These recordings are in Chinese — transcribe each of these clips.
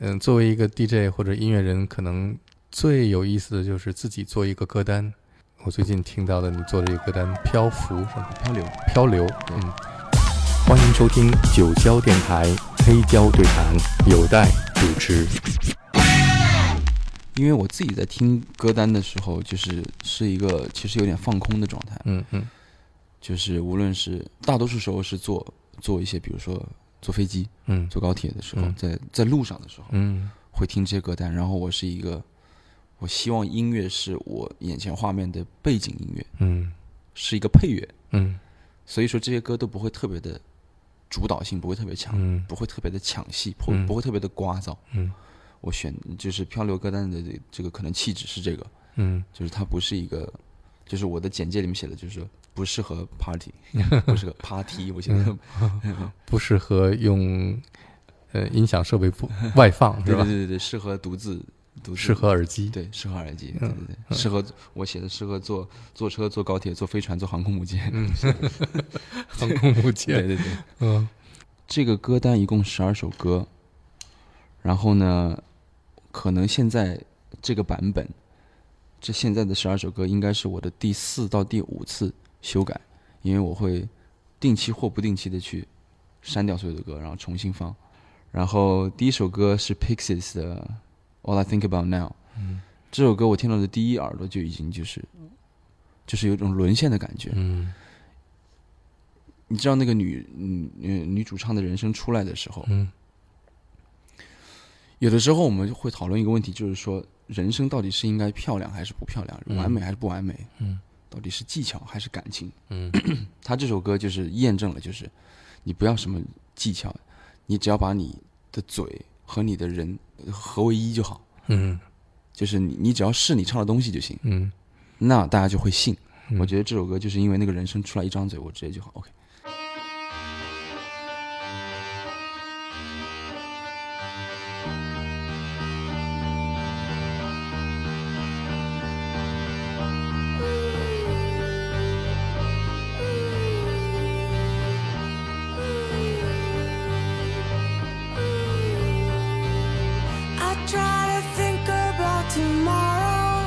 作为一个 DJ 或者音乐人，可能最有意思的就是自己做一个歌单。我最近听到的你做的一个歌单《漂浮》是吧？漂流。欢迎收听九霄电台黑胶对谈，有待主持。 因为我自己在听歌单的时候，是一个其实有点放空的状态。就是无论是大多数时候是做一些，比如说坐飞机，坐高铁的时候，在路上的时候，会听这些歌单。然后我希望音乐是我眼前画面的背景音乐，是一个配乐，所以说这些歌都不会特别的主导性，不会特别强，不会特别的抢戏，不会特别的聒噪。我选就是漂流歌单的这个可能气质是这个，就是它不是一个，就是我的简介里面写的就是不适合 party， 不适合 party， 我觉得不适合用音响设备外放，是吧？ 对，适合独自适合耳机， 对，适合耳机，对，适合我写的适合坐车、坐高铁、坐飞船、坐航空母舰， 航空母舰， 对，这个歌单一共12首歌，然后呢，可能现在这个版本，这现在的12首歌应该是我的第4到第5次修改，因为我会定期或不定期的去删掉所有的歌，然后重新放。然后第一首歌是 Pixies 的All I Think About Now，这首歌我听到的第一耳朵就已经就是有一种沦陷的感觉。你知道那个女主唱的人声出来的时候，有的时候我们会讨论一个问题，就是说人声到底是应该漂亮还是不漂亮，完美还是不完美，到底是技巧还是感情。他这首歌就是验证了，就是你不要什么技巧，你只要把你的嘴和你的人合为一就好。就是你只要是你唱的东西就行。那大家就会信。我觉得这首歌就是因为那个人声出来一张嘴，我直接就好。OK。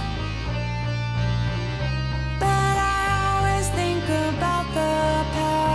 Tomorrow, but I always think about the past.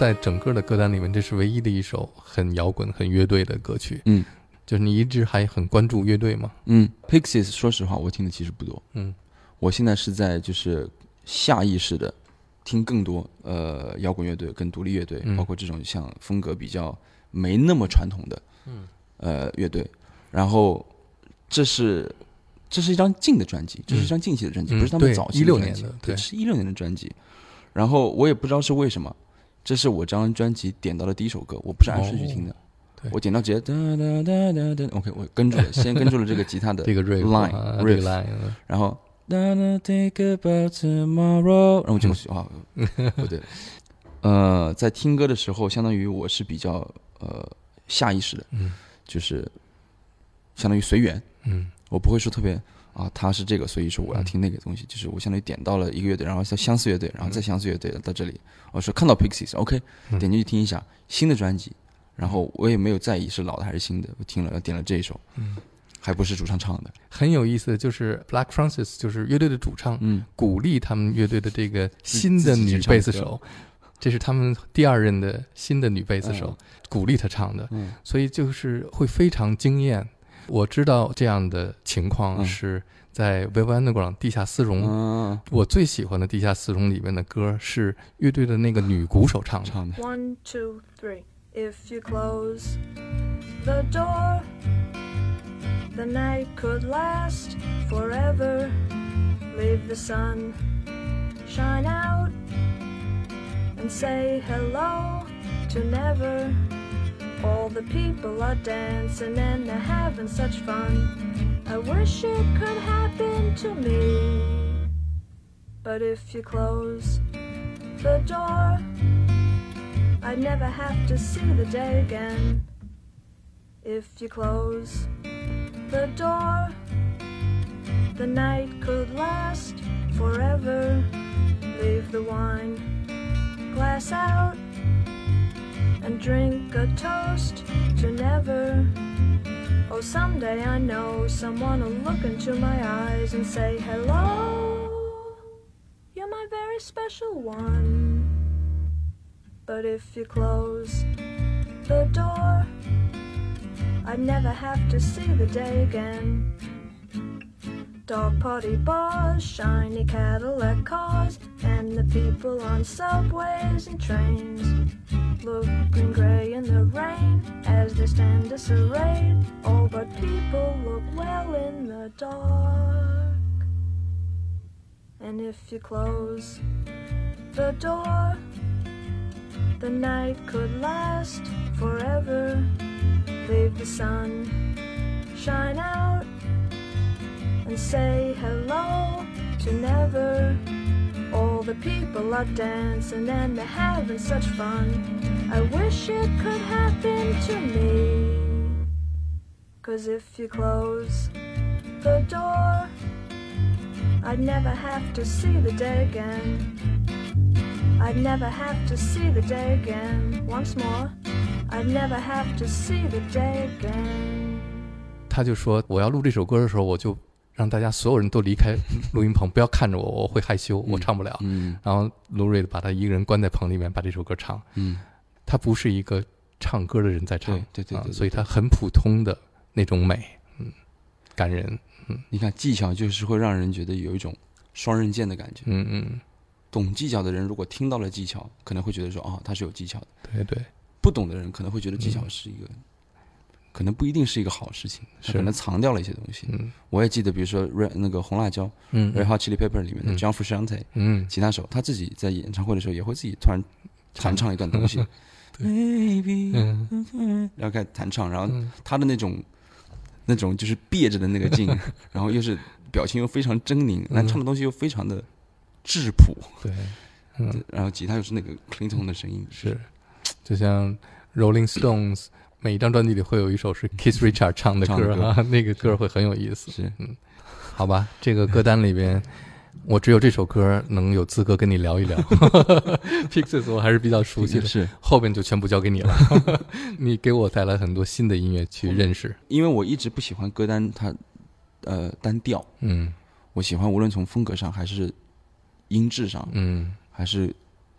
在整个的歌单里面，这是唯一的一首很摇滚、很乐队的歌曲。就是你一直还很关注乐队吗 ？Pixies 说实话我听的其实不多。我现在是在就是下意识的听更多摇滚乐队跟独立乐队，包括这种像风格比较没那么传统的乐队。然后这是一张近的专辑，这是一张近期的专辑，不是他们早期的专辑。对，是16年的专辑。然后我也不知道是为什么，这是我这张专辑点到的第一首歌，我不是按顺序听的。我点到直接哒哒哒哒哒 ，OK， 我跟住了，先跟住了这个吉他的这个 riff， 然后 think about tomorrow， 然后就不对，在听歌的时候，相当于我是比较下意识的，就是相当于随缘，我不会说特别他是这个，所以说我要听那个东西，就是我相当于点到了一个乐队，然后相似乐队，然后再相似乐队到这里，我说看到 Pixies，OK， 点进去听一下新的专辑。然后我也没有在意是老的还是新的，我听了点了这一首，还不是主唱唱的， 很有意思。就是 Black Francis 就是乐队的主唱，鼓励他们乐队的这个新的女贝斯手，这是他们第2任的新的女贝斯手，鼓励她唱的，所以就是会非常惊艳。我知道这样的情况是在 Velvet Underground 地下丝绒，我最喜欢的地下丝绒里面的歌是乐队的那个女鼓手唱的。 1, 2, 3. If you close the door, the night could last forever. Leave the sun shine out and say hello to never. All the people are dancing and they're having such fun. I wish it could happen to me. But if you close the door, I'd never have to see the day again. If you close the door, the night could last forever. Leave the wine glass out and drink a toast to never. Oh, someday I know someone will look into my eyes and say, hello, you're my very special one.But if you close the door, I'd never have to see the day again. Dog party bars, shiny Cadillac cars, and the people on subways and trains, looking grey in the rain as they stand disarrayed. Oh, but people look well in the dark. And if you close the door, the night could last forever. Leave the sun shine out and say hello to never. All the people are dancing and they're having such fun. I wish it could happen to me. 'Cause if you close the door, I'd never have to see the day again.I'd never have to see the day again. Once more, I'd never have to see the day again. 他就说我要录这首歌的时候，我就让大家所有人都离开录音棚，不要看着我，我会害羞，我唱不了。然后卢瑞把他一个人关在棚里面把这首歌唱。他不是一个唱歌的人在唱， 对， 所以他很普通的那种美，感人。 你看技巧就是会让人觉得有一种双刃剑的感觉。懂技巧的人如果听到了技巧，可能会觉得说他是有技巧的。 对， 不懂的人可能会觉得技巧是一个，可能不一定是一个好事情，可能藏掉了一些东西。我也记得，比如说那个红辣椒，Red Hot Chili Pepper 里面的 John Frusciante，吉他手，他自己在演唱会的时候也会自己突然弹唱一段东西，Baby，然后开始弹唱，然后他的那种就是憋着的那个劲，然后又是表情又非常狰狞，但唱的东西又非常的质朴， 对， 然后吉他又是那个 Clinton 的声音， 是，就像 Rolling Stones 每一张专辑里会有一首是 Keith Richards 唱的歌啊，那个歌会很有意思。 是， 好吧，这个歌单里边，我只有这首歌能有资格跟你聊一聊。Pixies 我还是比较熟悉的， 是， 后边就全部交给你了。你给我带来很多新的音乐去认识， 因为我一直不喜欢歌单它单调，我喜欢无论从风格上还是音质上，还是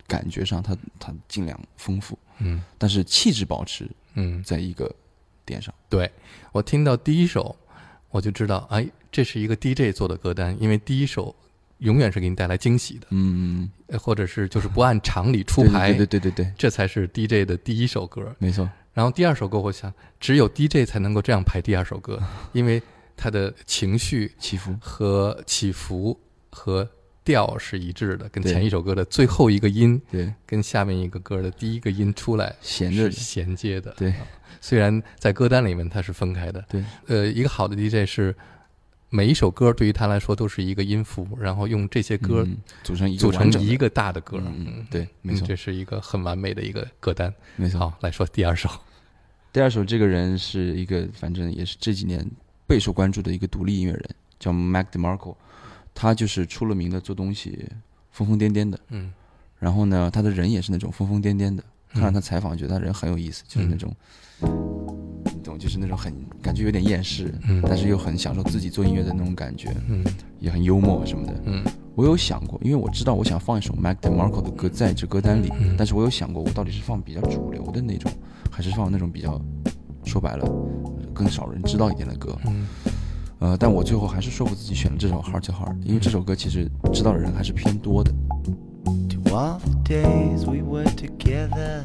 感觉上它尽量丰富，但是气质保持，在一个点上。 对，我听到第一首，我就知道，哎，这是一个 DJ 做的歌单，因为第一首永远是给你带来惊喜的，或者是就是不按常理出牌， 对， 这才是 DJ 的第一首歌， 没错。 然后第二首歌，我想只有 DJ 才能够这样排第二首歌，因为他的情绪起伏和调是一致的，跟前一首歌的最后一个音， 对， 跟下面一个歌的第一个音出来是衔接的， 对。 虽然在歌单里面它是分开的， 对。 一个好的 DJ 是每一首歌对于他来说都是一个音符，然后用这些歌组成一个大的歌， 对，没错， 这是一个很完美的一个歌单， 没错。 好，来说第二首。 第二首这个人是一个反正也是这几年备受关注的一个独立音乐人，叫 Mac DeMarco， 他就是出了名的做东西疯疯癫癫的，然后呢他的人也是那种疯疯癫癫的，看了他采访觉得他人很有意思，就是那种就是那种很感觉有点厌世，但是又很享受自己做音乐的那种感觉，也很幽默什么的。我有想过，因为我知道我想放一首 Mac DeMarco 的歌在这歌单里，但是我有想过我到底是放比较主流的那种，还是放那种比较说白了更少人知道一点的歌。但我最后还是说服自己选了这首 Heart to Heart， 因为这首歌其实知道的人还是偏多的。 To all the days we were together,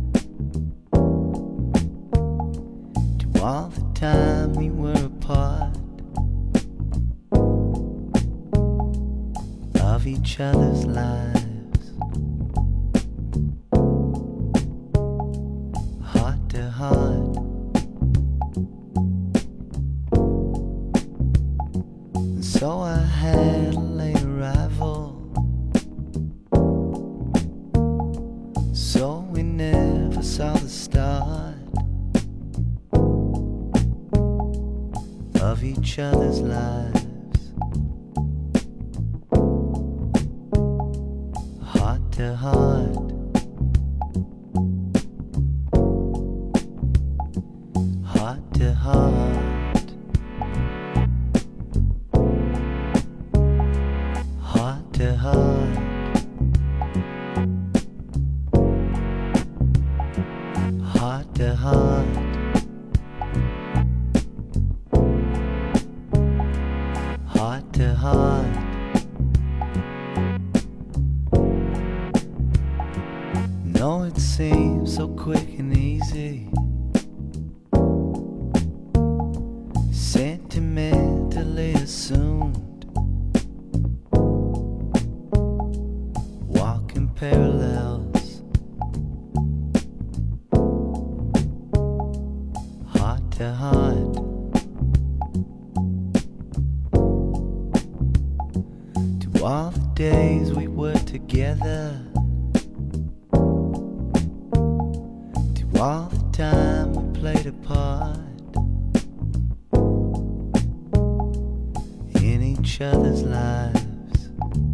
to all the time we were apart of each other's lives, heart to heart. And so I had a late arrival, so we never saw the start of each other's lives, heart to heart, heart to heart, heart to heart, heart to heart, heart to heart. No, it seems so quick and easy, sentimentally assumed, walking parallels, heart to heart. To all the days we were together, to all the time we played a part in each other's lives,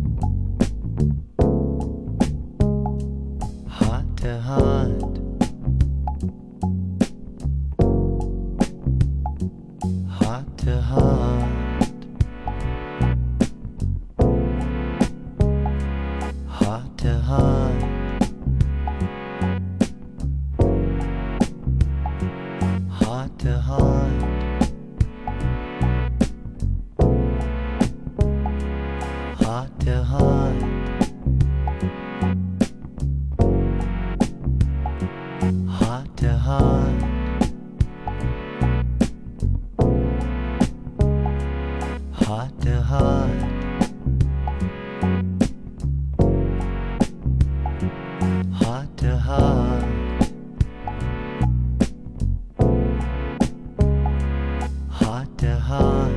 heart to heart, heart to heart, heart to heart, heart to heart, heart to heart, heart to heart, heart to heart, heart to heart, heart to heart,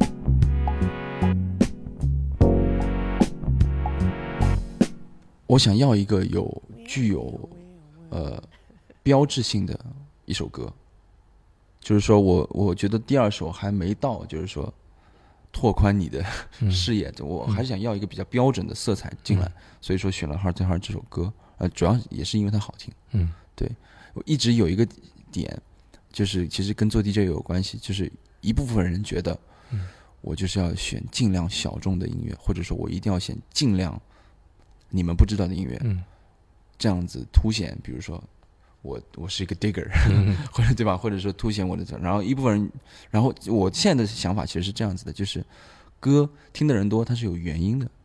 我想要一个具有标志性的一首歌，就是说我觉得第二首还没到，就是说拓宽你的视野，我还是想要一个比较标准的色彩进来，所以说选了《Heart to Heart》这首歌，主要也是因为它好听。对，我一直有一个点，就是其实跟做 DJ 有关系，就是一部分人觉得，我就是要选尽量小众的音乐，或者说我一定要选尽量你们不知道的音乐。 这样子凸显，比如说我是一个 digger，或者对吧？或者说凸显我的，然后一部分人，然后我现在的想法其实是这样子的，就是歌听的人多，它是有原因的。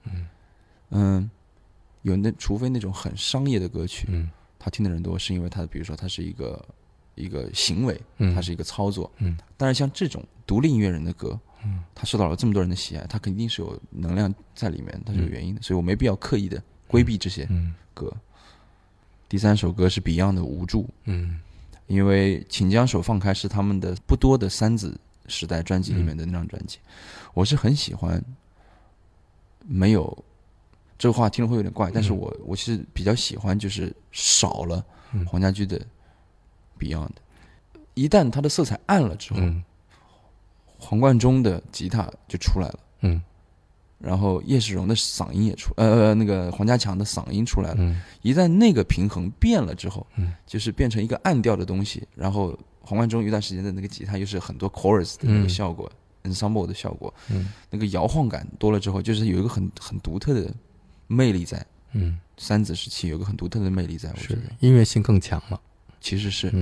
除非那种很商业的歌曲，他听的人多，是因为他比如说他是一个行为，它是一个操作。但是像这种独立音乐人的歌，他受到了这么多人的喜爱，他肯定是有能量在里面，它是有原因的，所以我没必要刻意的规避这些歌。第3首歌是 Beyond 的无助，因为请将手放开是他们的不多的3子时代专辑里面的那张专辑，我是很喜欢，没有这个话听了会有点怪，但是我其实比较喜欢就是少了黄家驹的 Beyond，一旦他的色彩暗了之后，黄贯中的吉他就出来了，然后叶世荣的嗓音也那个黄家强的嗓音出来了，一旦那个平衡变了之后，就是变成一个暗调的东西，然后黄贯中有一段时间的那个吉他又是很多 chorus 的那个效果，ensemble 的效果，那个摇晃感多了之后，就是有一个很独特的魅力在。3子时期有一个很独特的魅力在，我觉得音乐性更强了， 其实是。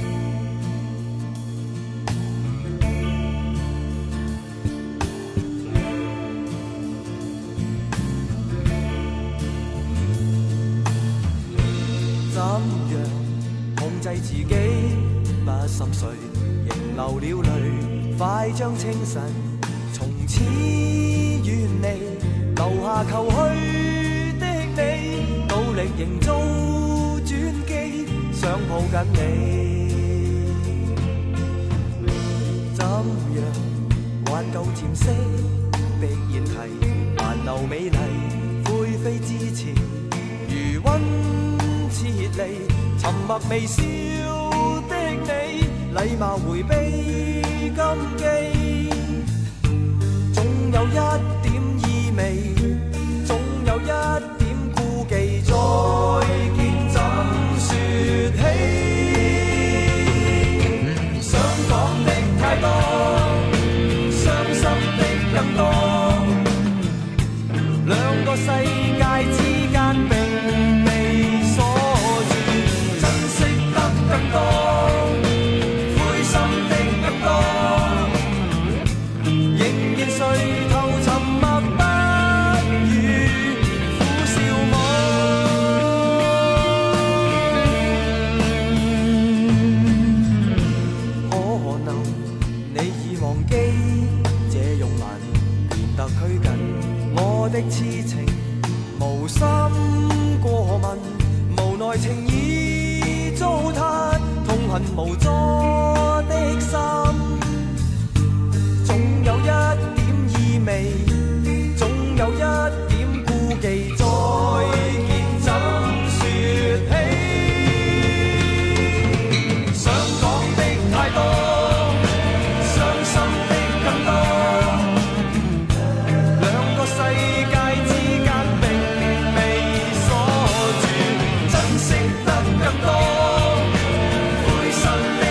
怎樣控制自己不心碎，仍流了淚，快將清晨從此遠離，留下求去的你，努力營造轉機，想抱緊你。怎樣挽救漸色的煙蒂，殘留美麗灰飛之前，餘溫撤離，沉默微笑的你，禮貌迴避禁忌，總有一點意味，總有一點顧忌，再見怎說起？想講的太多，傷心的更多，兩個世界之間並更多，灰心的更多，仍然垂頭沉默不語，苦笑我。可能你已忘記，這用文變得拘謹，我的痴情無心過問，無奈情意糟蹋，痛恨無助的心，總有一點意味，總有一點顧忌，再見怎說起？想講的太多，傷心的更多，兩個世界之間並未鎖住，珍惜得更多。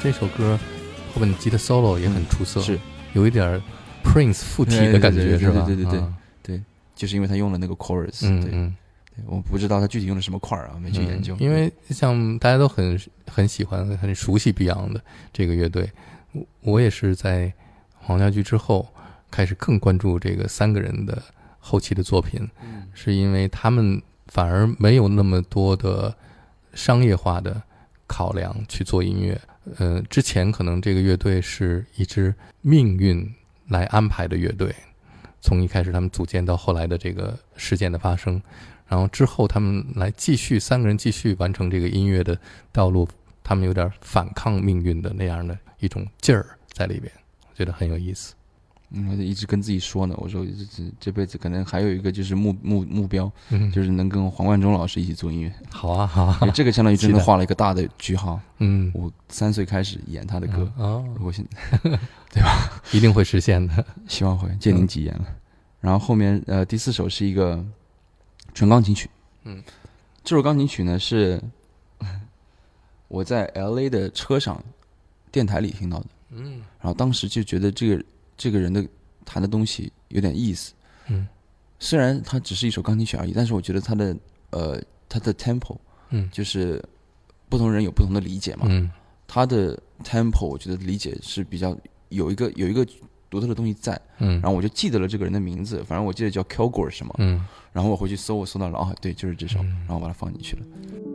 这首歌后面的吉他 solo 也很出色， 是有一点 Prince 附体的感觉，是吧？ 对，就是因为他用了那个 chorus，对，我不知道他具体用的什么块啊，没去研究。 因为像大家都很喜欢、很熟悉 Beyond 的这个乐队，我也是在黄家驹之后开始更关注这个3个人的后期的作品，是因为他们反而没有那么多的商业化的考量去做音乐。之前可能这个乐队是一支命运来安排的乐队，从一开始他们组建到后来的这个事件的发生，然后之后他们来继续3个人继续完成这个音乐的道路，他们有点反抗命运的那样的一种劲儿在里边，我觉得很有意思。 我就一直跟自己说呢，我说这辈子可能还有一个就是目标，就是能跟黄贯中老师一起做音乐。 好啊好啊， 因为这个相当于真的画了一个大的句号。我3岁开始演他的歌，如果现在对吧， 一定会实现的， 希望会，借您吉言了。然后后面第4首是一个纯钢琴曲，这首钢琴曲呢是我在 LA 的车上电台里听到的，然后当时就觉得这个人的弹的东西有点意思，虽然它只是一首钢琴曲而已，但是我觉得他的 tempo，就是不同人有不同的理解嘛，他的 tempo 我觉得理解是比较有一个独特的东西在，然后我就记得了这个人的名字，反正我记得叫 Kilgore 什么，然后我回去搜，我搜到了，对，就是这首，然后我把它放进去了。